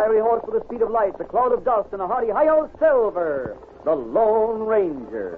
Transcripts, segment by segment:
fiery horse with the speed of light, the cloud of dust, and a hearty hi-yo Silver, the Lone Ranger.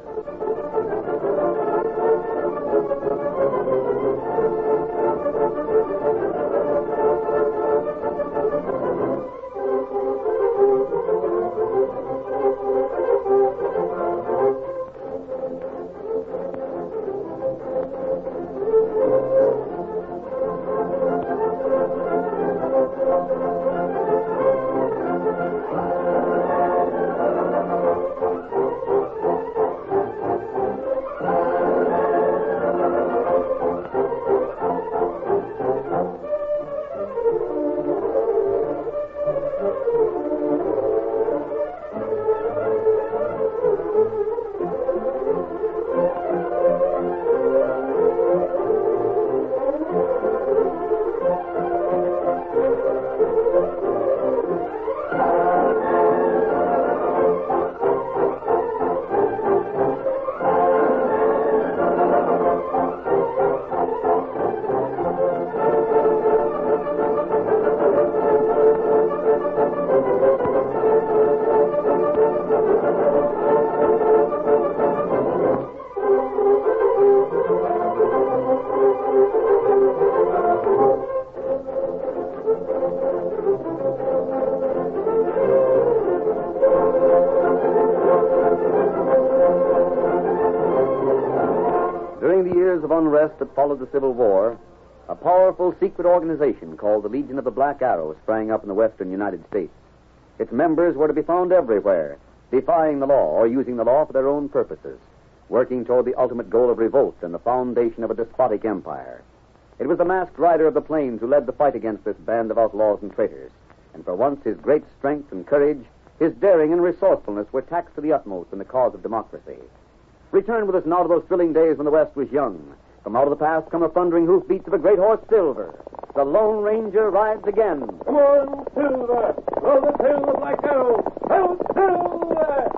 During the years of unrest that followed the Civil War, a powerful secret organization called the Legion of the Black Arrow sprang up in the western United States. Its members were to be found everywhere, defying the law or using the law for their own purposes, working toward the ultimate goal of revolt and the foundation of a despotic empire. It was the masked rider of the plains who led the fight against this band of outlaws and traitors, and for once his great strength and courage, his daring and resourcefulness were taxed to the utmost in the cause of democracy. Return with us now to those thrilling days when the West was young. From out of the past come the thundering hoofbeats of a great horse, Silver. The Lone Ranger rides again. Come on, Silver! Roll the tail of the Black Arrow! Help, Silver!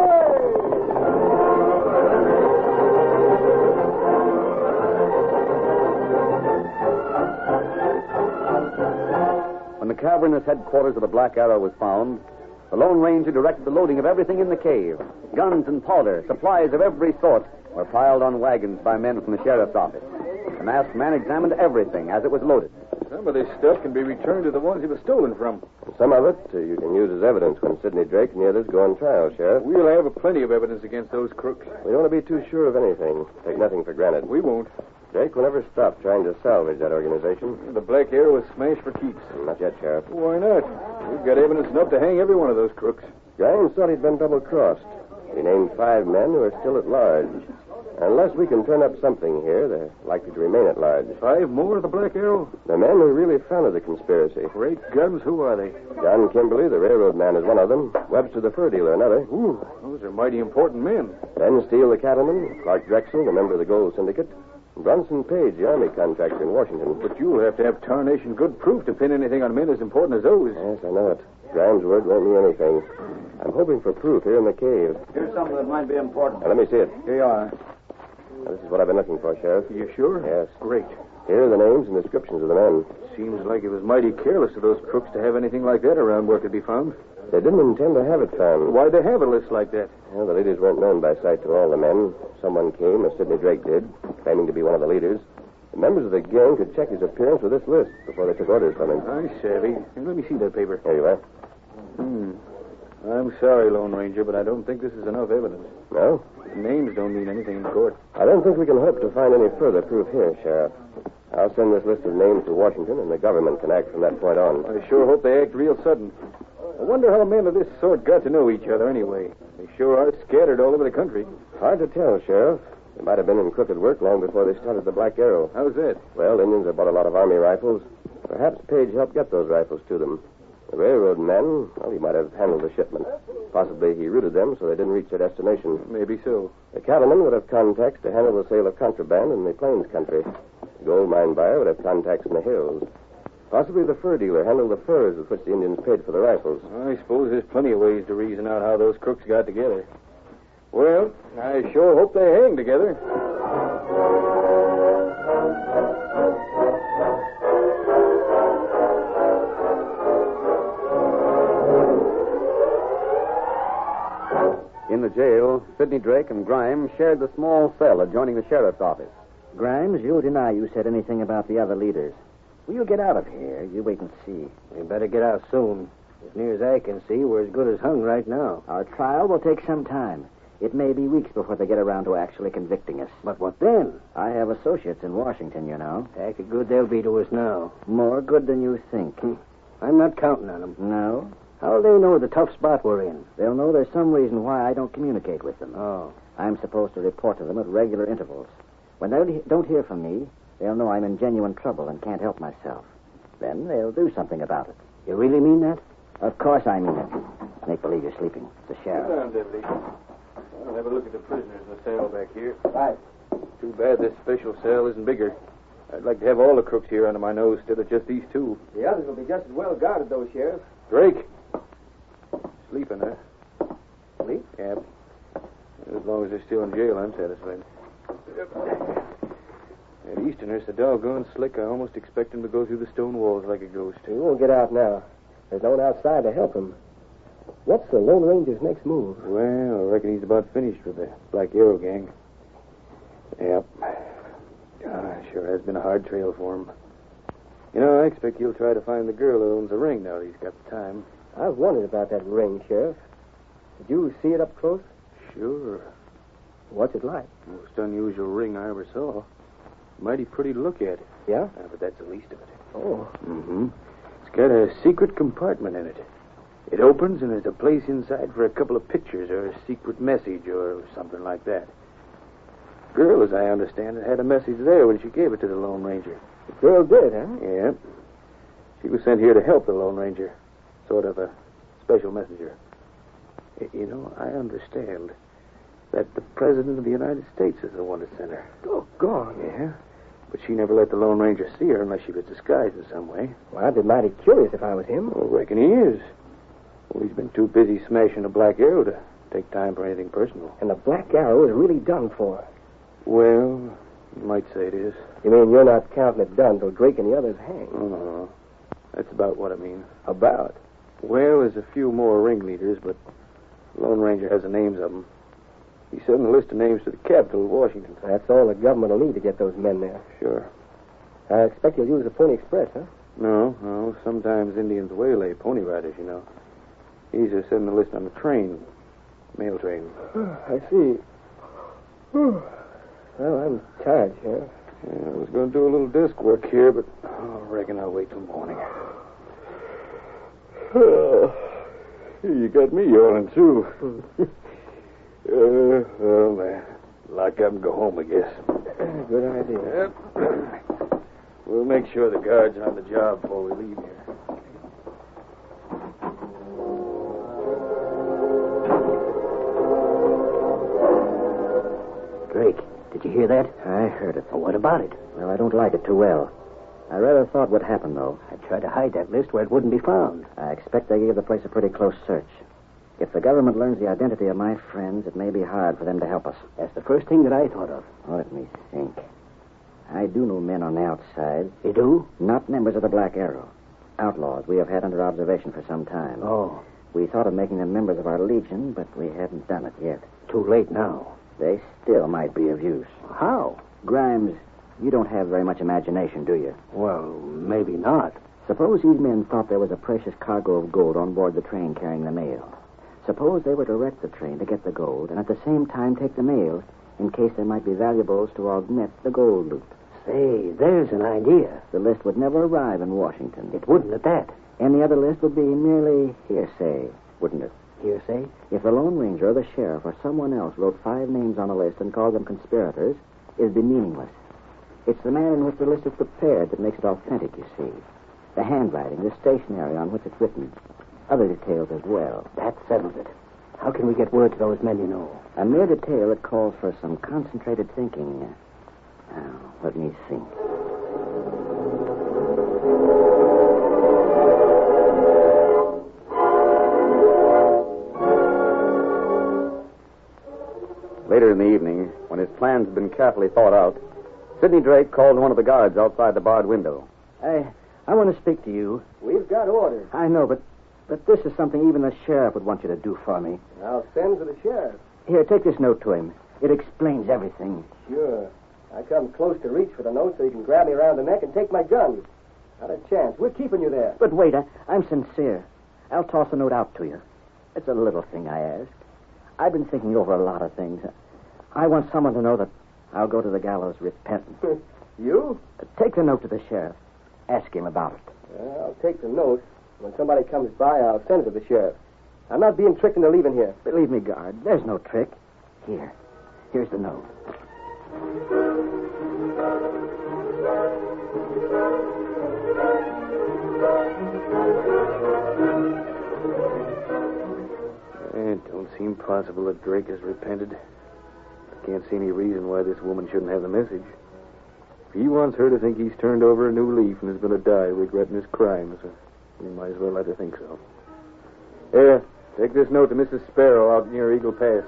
When the cavernous headquarters of the Black Arrow was found, the Lone Ranger directed the loading of everything in the cave. Guns and powder, supplies of every sort, were piled on wagons by men from the sheriff's office. The masked man examined everything as it was loaded. Some of this stuff can be returned to the ones it was stolen from. Some of it you can use as evidence when Sidney Drake and the others go on trial, Sheriff. We'll have plenty of evidence against those crooks. We don't want to be too sure of anything. Take nothing for granted. We won't. Drake will never stop trying to salvage that organization. The Black Arrow is smashed for keeps. Not yet, Sheriff. Why not? We've got evidence enough to hang every one of those crooks. Grimes thought he'd been double-crossed. He named 5 men who are still at large. Unless we can turn up something here, they're likely to remain at large. 5 more of the Black Arrow? The men who really founded the conspiracy. Great guns, who are they? John Kimberly, the railroad man, is one of them. Webster, the fur dealer, another. Ooh, those are mighty important men. Ben Steele, the cattleman. Clark Drexel, the member of the Gold Syndicate. Brunson Page, the army contractor in Washington. But you'll have to have tarnation good proof to pin anything on men as important as those. Yes, I know it. Grimes' word won't mean anything. I'm hoping for proof here in the cave. Here's something that might be important. Now, let me see it. Here you are. Now, this is what I've been looking for, Sheriff. You sure? Yes. Great. Here are the names and descriptions of the men. Seems like it was mighty careless of those crooks to have anything like that around where it could be found. They didn't intend to have it found. Why'd they have a list like that? Well, the leaders weren't known by sight to all the men. Someone came, as Sidney Drake did, claiming to be one of the leaders. The members of the gang could check his appearance with this list before they took orders from him. I savvy. Here, let me see that paper. Here you are. I'm sorry, Lone Ranger, but I don't think this is enough evidence. No? The names don't mean anything in court. I don't think we can hope to find any further proof here, Sheriff. I'll send this list of names to Washington, and the government can act from that point on. I sure hope they act real sudden. I wonder how men of this sort got to know each other anyway. They sure are scattered all over the country. Hard to tell, Sheriff. They might have been in crooked work long before they started the Black Arrow. How's that? Well, Indians have bought a lot of Army rifles. Perhaps Page helped get those rifles to them. The railroad men, well, he might have handled the shipment. Possibly he routed them so they didn't reach their destination. Maybe so. The cattleman would have contacts to handle the sale of contraband in the plains country. The gold mine buyer would have contacts in the hills. Possibly the fur dealer handled the furs with which the Indians paid for the rifles. I suppose there's plenty of ways to reason out how those crooks got together. Well, I sure hope they hang together. jail, Sidney Drake and Grimes shared the small cell adjoining the sheriff's office. Grimes, you'll deny you said anything about the other leaders. Will you get out of here? You wait and see. We better get out soon. As near as I can see, we're as good as hung right now. Our trial will take some time. It may be weeks before they get around to actually convicting us. But what then? I have associates in Washington, you know. Heck, a good they'll be to us now. More good than you think. I'm not counting on them. No? How'll they know the tough spot we're in? They'll know there's some reason why I don't communicate with them. Oh. I'm supposed to report to them at regular intervals. When they don't hear from me, they'll know I'm in genuine trouble and can't help myself. Then they'll do something about it. You really mean that? Of course I mean it. Make believe you're sleeping. It's the sheriff. Sit down, Deputy. I'll have a look at the prisoners in the cell back here. Right. Too bad this special cell isn't bigger. I'd like to have all the crooks here under my nose instead of just these two. The others will be just as well guarded, though, Sheriff. Drake. Sleeping, huh? Sleep? Yeah. As long as they're still in jail, I'm satisfied. That Easterners so doggone slick, I almost expect him to go through the stone walls like a ghost. He won't get out now. There's no one outside to help him. What's the Lone Ranger's next move? Well, I reckon he's about finished with the Black Arrow gang. Yep. Sure has been a hard trail for him. You know, I expect he'll try to find the girl who owns the ring now that he's got the time. I've wondered about that ring, Sheriff. Did you see it up close? Sure. What's it like? Most unusual ring I ever saw. Mighty pretty to look at. Yeah? But that's the least of it. Oh. Mm-hmm. It's got a secret compartment in it. It opens and there's a place inside for a couple of pictures or a secret message or something like that. Girl, as I understand it, had a message there when she gave it to the Lone Ranger. The girl did, huh? Yeah. She was sent here to help the Lone Ranger. Sort of a special messenger. You know, I understand that the President of the United States is the one that sent her. Oh, God. Yeah. But she never let the Lone Ranger see her unless she was disguised in some way. Well, I'd be mighty curious if I was him. Well, I reckon he is. Well, he's been too busy smashing the Black Arrow to take time for anything personal. And the Black Arrow is really done for. Well, you might say it is. You mean you're not counting it done till Drake and the others hang? Oh, that's about what I mean. About? Well, there's a few more ringleaders, but the Lone Ranger has the names of them. He sent a list of names to the capital of Washington. That's all the government will need to get those men there. Sure. I expect you'll use the Pony Express, huh? No. Sometimes Indians waylay pony riders, you know. He's sending the list on the train. Mail train. I see. Well, I'm tired, Sheriff. Yeah, I was going to do a little desk work here, but I reckon I'll wait till morning. You got me yawning, too. Well, lock up and go home, I guess. Good idea. Yep. We'll make sure the guards are on the job before we leave here. Drake, did you hear that? I heard it. What about it? Well, I don't like it too well. I rather thought what happened, though. I tried to hide that list where it wouldn't be found. I expect they gave the place a pretty close search. If the government learns the identity of my friends, it may be hard for them to help us. That's the first thing that I thought of. Let me think. I do know men on the outside. You do? Not members of the Black Arrow. Outlaws we have had under observation for some time. Oh. We thought of making them members of our Legion, but we haven't done it yet. Too late now. They still might be of use. How? Grimes, you don't have very much imagination, do you? Well, maybe not. Suppose these men thought there was a precious cargo of gold on board the train carrying the mail. Suppose they were to wreck the train to get the gold, and at the same time take the mail, in case there might be valuables to augment the gold loot. Say, there's an idea. The list would never arrive in Washington. It wouldn't at that. Any other list would be merely hearsay, wouldn't it? Hearsay? If the Lone Ranger or the sheriff or someone else wrote 5 names on a list and called them conspirators, it'd be meaningless. It's the manner in which the list is prepared that makes it authentic, you see. The handwriting, the stationery on which it's written. Other details as well. That settles it. How can we get word to those men you know? A mere detail that calls for some concentrated thinking. Now, let me think. Later in the evening, when his plans had been carefully thought out, Sidney Drake called one of the guards outside the barred window. I want to speak to you. We've got orders. I know, but this is something even the sheriff would want you to do for me. I'll send for the sheriff. Here, take this note to him. It explains everything. Sure. I come close to reach for the note so you can grab me around the neck and take my gun. Not a chance. We're keeping you there. But wait, I'm sincere. I'll toss a note out to you. It's a little thing I ask. I've been thinking over a lot of things. I want someone to know that I'll go to the gallows repentant. You? Take the note to the sheriff. Ask him about it. I'll take the note. When somebody comes by, I'll send it to the sheriff. I'm not being tricked into leaving here. Believe me, guard, there's no trick. Here's the note. It don't seem possible that Drake has repented. I can't see any reason why this woman shouldn't have the message. If he wants her to think he's turned over a new leaf and is going to die regretting his crimes, we might as well let her think so. Here, take this note to Mrs. Sparrow out near Eagle Pass.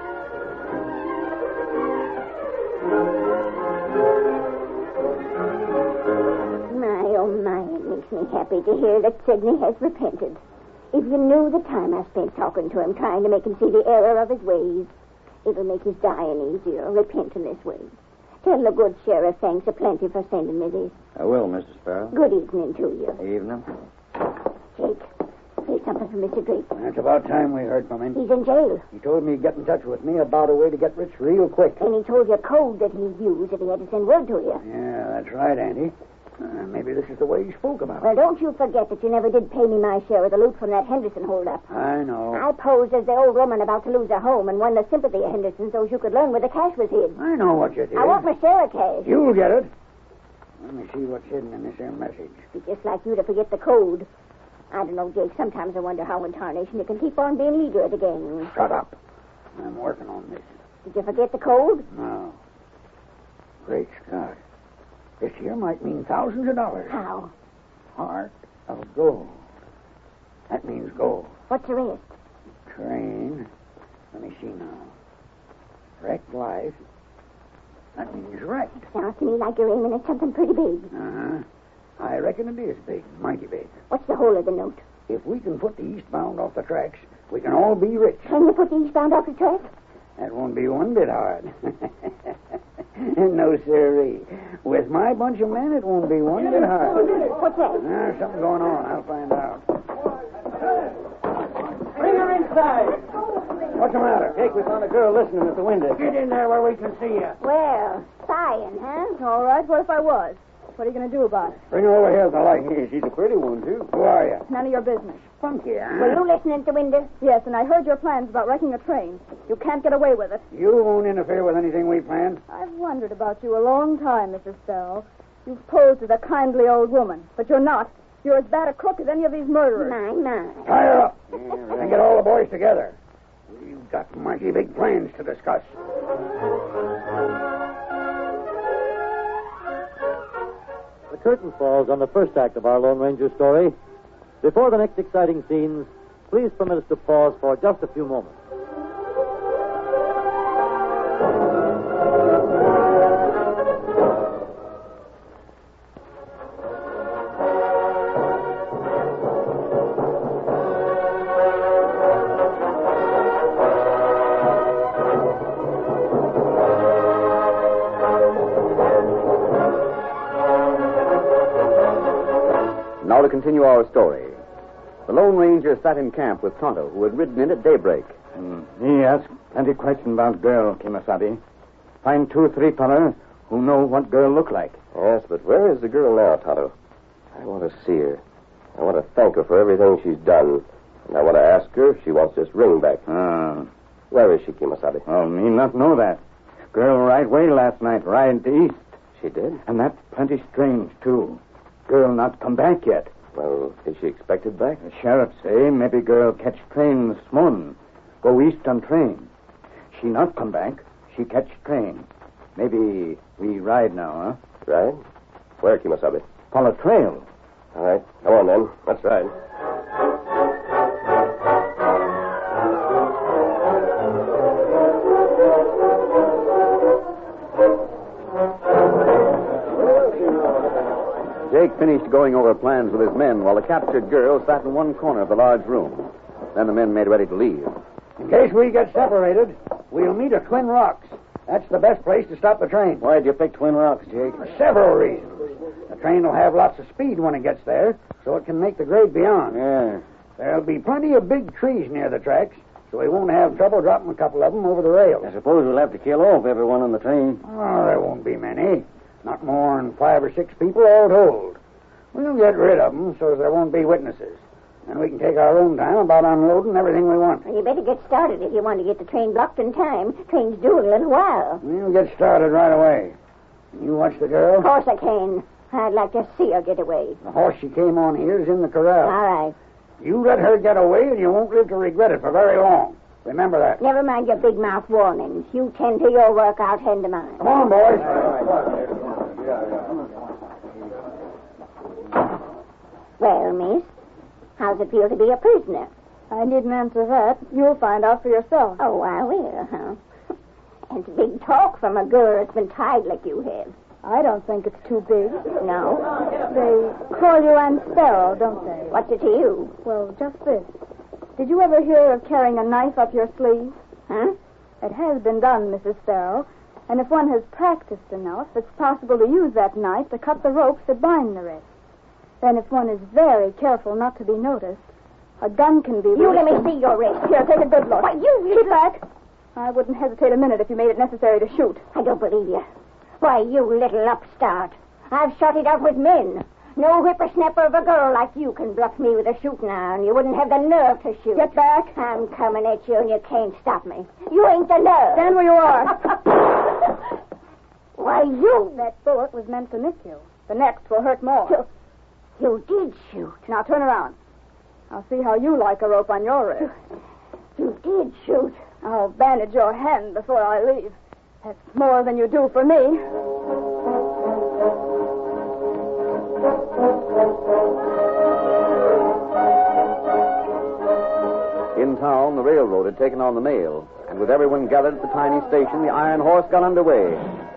My, it makes me happy to hear that Sidney has repented. If you knew the time I spent talking to him, trying to make him see the error of his ways, it'll make his dying easier, repenting this way. Tell the good sheriff thanks a plenty for sending me this. I will, Mr. Sparrow. Good evening to you. Evening. Jake, say something for Mr. Drake. It's about time we heard from him. He's in jail. He told me he'd get in touch with me about a way to get rich real quick. And he told you a code that he'd use if he had to send word to you. Yeah, that's right, Auntie. Maybe this is the way he spoke about it. Well, don't you forget that you never did pay me my share of the loot from that Henderson holdup. I know. I posed as the old woman about to lose her home and won the sympathy of Henderson so you could learn where the cash was hid. I know what you did. I want my share of cash. You'll get it. Let me see what's hidden in this here message. It's just like you to forget the code. I don't know, Jake. Sometimes I wonder how in tarnation you can keep on being leader of the gang. Shut up. I'm working on this. Did you forget the code? No. Great Scott. This here might mean thousands of dollars. How? Heart of gold. That means gold. What's the rest? Train. Let me see now. Wrecked life. That means wrecked. Sounds to me like you're aiming at something pretty big. Uh-huh. I reckon it is big. Mighty big. What's the whole of the note? If we can put the eastbound off the tracks, we can all be rich. Can you put the eastbound off the track? That won't be one bit hard. No, sirree. With my bunch of men, it won't be one bit hard. What's that? There's something going on. I'll find out. Bring her inside. What's the matter? Jake, we found a girl listening at the window. Get in there where we can see you. Well, sighing, huh? All right, what if I was? What are you going to do about it? Bring her over here to the light. She's a pretty one, too. Who are you? None of your business. Funky, huh? Were you listening at the window? Yes, and I heard your plans about wrecking a train. You can't get away with it. You won't interfere with anything we planned. I've wondered about you a long time, Mrs. Sparrow. You've posed as a kindly old woman, but you're not. You're as bad a crook as any of these murderers. My. Tie her up and get all the boys together. We've got mighty big plans to discuss. The curtain falls on the first act of our Lone Ranger story. Before the next exciting scenes, please permit us to pause for just a few moments. Now to continue our story. The Lone Ranger sat in camp with Tonto, who had ridden in at daybreak. He asked plenty question about girl, Kimasabi. Find 2 or 3 fellas who know what girl look like. Yes, but where is the girl now, Tonto? I want to see her. I want to thank her for everything she's done. And I want to ask her if she wants this ring back. Where is she, Kimasabi? Oh, me not know that. Girl right way last night, ride to east. She did? And that's plenty strange, too. Girl not come back yet. Well, is she expected back? The sheriff say maybe girl catch train this morning. Go east on train. She not come back. She catch train. Maybe we ride now, huh? Right. Where, Kimasabi? Follow trail. All right. Come on, then. Let's ride. Jake finished going over plans with his men while the captured girl sat in one corner of the large room. Then the men made ready to leave. In case we get separated, we'll meet at Twin Rocks. That's the best place to stop the train. Why'd you pick Twin Rocks, Jake? For several reasons. The train will have lots of speed when it gets there, so it can make the grade beyond. Yeah. There'll be plenty of big trees near the tracks, so we won't have trouble dropping a couple of them over the rails. I suppose we'll have to kill off everyone on the train. Oh, there won't be many. Not more than 5 or 6 people all told. We'll get rid of them so there won't be witnesses. And we can take our own time about unloading everything we want. Well, you better get started if you want to get the train blocked in time. Train's due in a little while. We'll get started right away. You watch the girl? Of course I can. I'd like to see her get away. The horse she came on here is in the corral. All right. You let her get away and you won't live to regret it for very long. Remember that. Never mind your big mouth warnings. You tend to your work, I'll tend to mine. Come on, boys. Well, miss, how's it feel to be a prisoner? I needn't answer that. You'll find out for yourself. Oh, I will, huh? It's big talk from a girl that's been tied like you have. I don't think it's too big. No? They call you Ann Sparrow, don't they? What's it to you? Well, just this. Did you ever hear of carrying a knife up your sleeve? Huh? It has been done, Mrs. Sparrow. And if one has practiced enough, it's possible to use that knife to cut the ropes that bind the wrist. Then if one is very careful not to be noticed, a gun can be... You let me see your wrist. Here, take a good look. Why, you... Keep back. I wouldn't hesitate a minute if you made it necessary to shoot. I don't believe you. Why, you little upstart. I've shot it out with men. No whippersnapper of a girl like you can bluff me with a shooting iron. You wouldn't have the nerve to shoot. Get back. I'm coming at you, and you can't stop me. You ain't the nerve. Stand where you are. Why, you... That bullet was meant to miss you. The next will hurt more. You did shoot. Now turn around. I'll see how you like a rope on your wrist. You did shoot. I'll bandage your hand before I leave. That's more than you do for me. In town, the railroad had taken on the mail, and with everyone gathered at the tiny station, the iron horse got underway.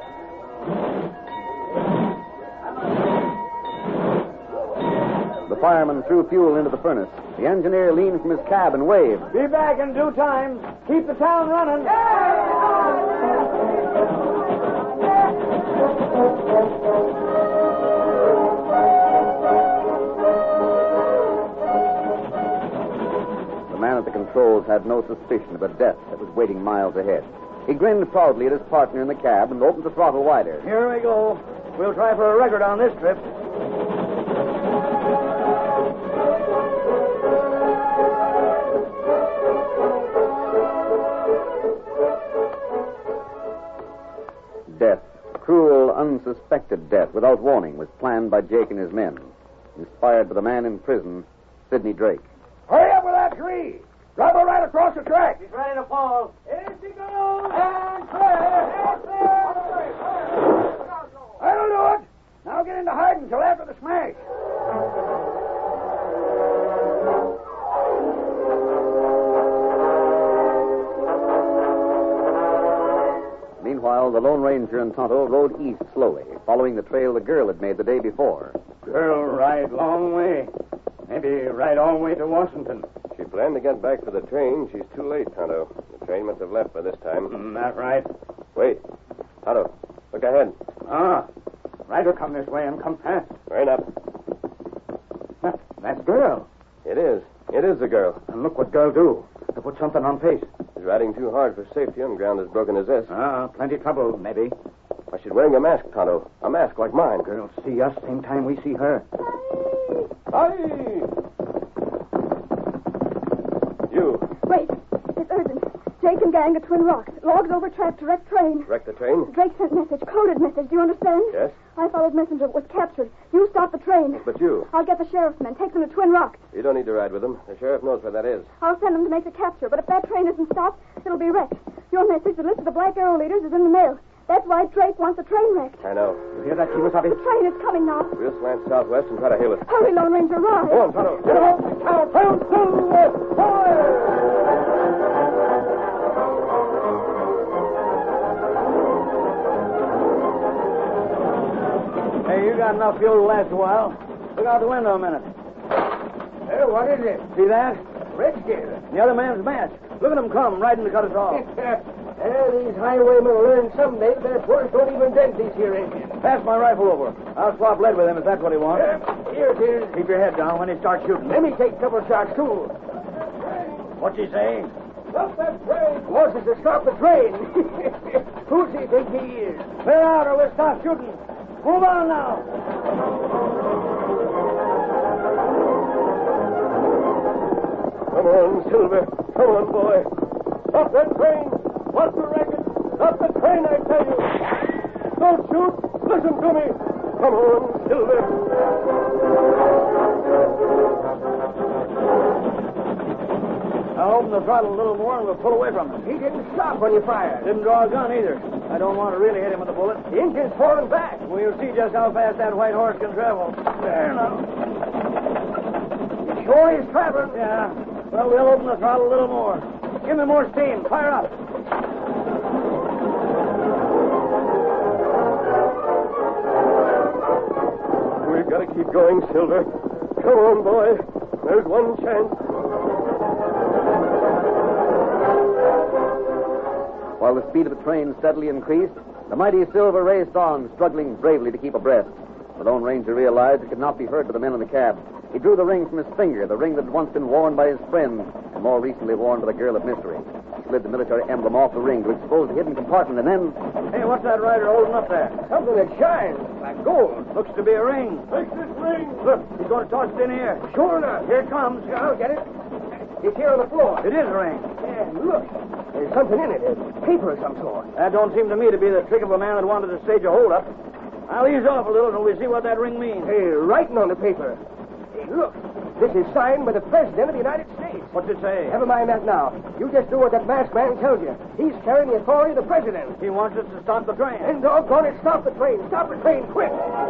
The fireman threw fuel into the furnace. The engineer leaned from his cab and waved. Be back in due time. Keep the town running. The man at the controls had no suspicion of a death that was waiting miles ahead. He grinned proudly at his partner in the cab and opened the throttle wider. Here we go. We'll try for a record on this trip. Death, cruel, unsuspected death, without warning, was planned by Jake and his men. Inspired by the man in prison, Sidney Drake. Hurry up with that tree. Drive her right across the track. He's ready to fall. Here she goes. And clear. That'll do it. Now get into hiding until after the smash. Meanwhile, the Lone Ranger and Tonto rode east slowly, following the trail the girl had made the day before. Girl ride long way. Maybe ride all the way to Washington. She planned to get back for the train. She's too late, Tonto. The train must have left by this time. That right. Wait. Tonto, look ahead. Ah, rider come this way and come fast. Right up. That's girl. It is. It is the girl. And look what girl do. They put something on face. She's riding too hard for safety and ground has broken his S. Ah, plenty trouble, maybe. Why, she's wearing a mask, Tonto. A mask like mine. Girl see us same time we see her. Hi! You. Wait. It's urgent. Jake and gang at Twin Rocks. Logs over track, direct train. Wrecked the train? Drake sent message, coded message. Do you understand? Yes. I followed messenger, was captured. You stop the train. But you. I'll get the sheriff's men, take them to Twin Rocks. You don't need to ride with them. The sheriff knows where that is. I'll send them to make the capture, but if that train isn't stopped, it'll be wrecked. Your message, the list of the Black Arrow leaders, is in the mail. That's why Drake wants the train wrecked. I know. You hear that, Kimasabi? The train is coming now. We'll slant southwest and try to hail it. Hurry, Lone Ranger, ride. Go on, Tonto. Get on! Hey, you got enough fuel to last a while. Look out the window a minute. Hey, what is it? See that? Redskin. The other man's mask. Look at him come, riding to cut us off. These highwaymen will learn someday their force don't even dent these here Indians. Pass my rifle over. I'll swap lead with him if that's what he wants. Here it is. Keep your head down when he starts shooting. Let me take a couple shots, too. What's he saying? Stop that train! Wants us to stop the train. Who's he think he is? Clear out or we'll stop shooting. Move on now. Come on, Silver. Come on, boy. Stop that train. What's the racket? Stop the train, I tell you. Don't shoot. Listen to me. Come on, Silver. I'll open the throttle a little more and we'll pull away from him. He didn't stop when you fired. Didn't draw a gun either. I don't want to really hit him with a bullet. The engine's falling back. We'll see just how fast that white horse can travel. There now. He sure is traveling. Yeah. Well, we'll open the throttle a little more. Give me more steam. Fire up. We've got to keep going, Silver. Come on, boy. There's one chance. While the speed of the train steadily increased, the mighty Silver raced on, struggling bravely to keep abreast. The Lone Ranger realized it could not be heard by the men in the cab. He drew the ring from his finger, the ring that had once been worn by his friend, and more recently worn by the girl of mystery. He slid the military emblem off the ring to expose the hidden compartment, and then... Hey, what's that rider holding up there? Something that shines like gold. Looks to be a ring. Take this ring. Look, he's going to toss it in here. Sure enough. Here it comes. I'll get it. It's here on the floor. It is a ring. Yeah, look. There's something in it. Paper of some sort. That don't seem to me to be the trick of a man that wanted to stage a holdup. I'll ease off a little till we see what that ring means. Hey, writing on the paper. Hey, look. This is signed by the President of the United States. What's it say? Never mind that now. You just do what that masked man tells you. He's carrying the authority of the President. He wants us to stop the train. And doggone it, stop the train. Stop the train, quick.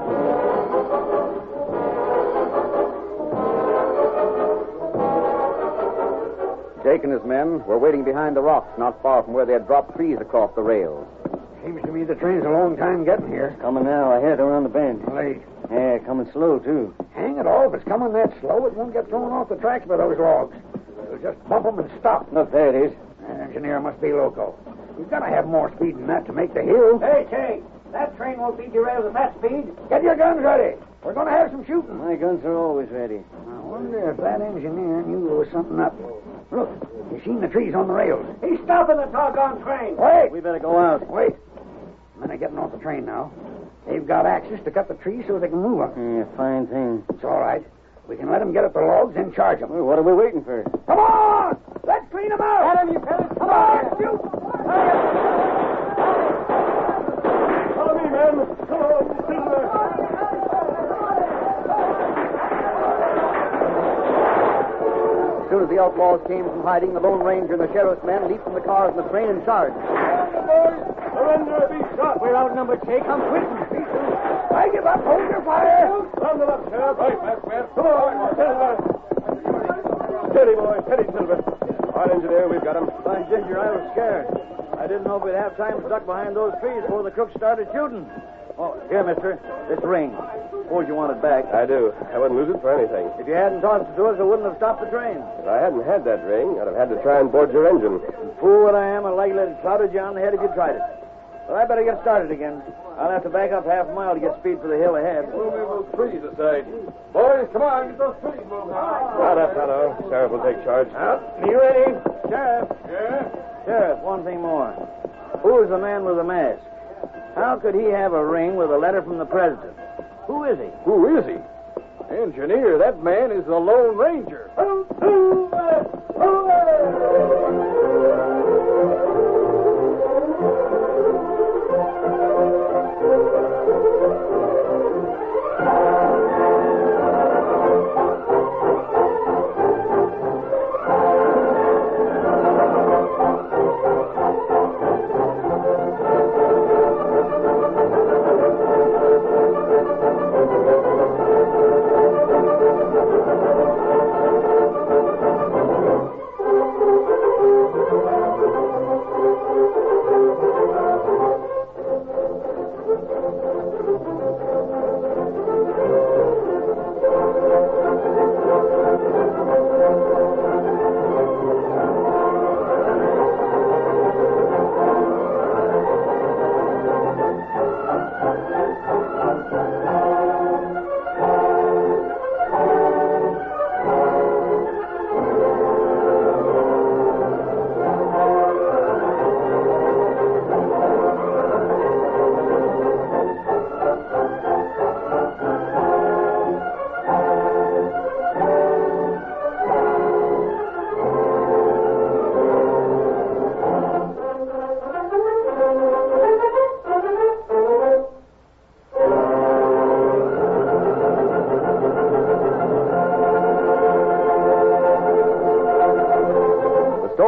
Jake and his men were waiting behind the rocks not far from where they had dropped trees across the rails. Seems to me the train's a long time getting here. Coming now, ahead around the bend. Late. Yeah, coming slow, too. Hang it all, if it's coming that slow, it won't get thrown off the tracks by those logs. We'll just bump them and stop. Look, there it is. That engineer must be loco. We've got to have more speed than that to make the hill. Hey, Jake, that train won't be derailed at that speed. Get your guns ready. We're going to have some shooting. My guns are always ready. I wonder if that engineer knew there was something up. Look, you seen the trees on the rails. He's stopping the doggone train. Wait. We better go out. Wait. Men are getting off the train now. They've got axes to cut the trees so they can move them. Yeah, fine thing. It's all right. We can let them get at the logs and charge them. Well, what are we waiting for? Come on! Let's clean them out! Get him, you fellas. Come on, shoot! Follow me, men. Come on, Silver. As soon as the outlaws came from hiding, the Lone Ranger and the sheriff's men leaped from the cars and the train and charged. Surrender or be shot. We're outnumbered, Jake. I'm quitting. I give up. Hold your fire. Round them up, Sheriff. Right, masked man. Come on, Silver. Steady, boy. Steady, Silver. All right, engineer, we've got him. By Ginger, I was scared. I didn't know if we'd have time stuck behind those trees before the crooks started shooting. Oh, here, mister. This ring. Suppose you want it back. I do. I wouldn't lose it for anything. If you hadn't tossed it to us, it wouldn't have stopped the train. If I hadn't had that ring, I'd have had to try and board your engine. Fool that I am, I'd likely have clouded you on the head if you tried it. But I better get started again. I'll have to back up half a mile to get speed for the hill ahead. Move those trees aside. Boys, come on. Get those trees moving. Right up, fellow. Sheriff will take charge. You ready? Sheriff. Yeah? Sheriff, one thing more. Who is the man with the mask? How could he have a ring with a letter from the president? Who is he? Who is he? Engineer, that man is the Lone Ranger.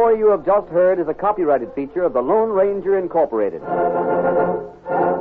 story you have just heard is a copyrighted feature of the Lone Ranger Incorporated.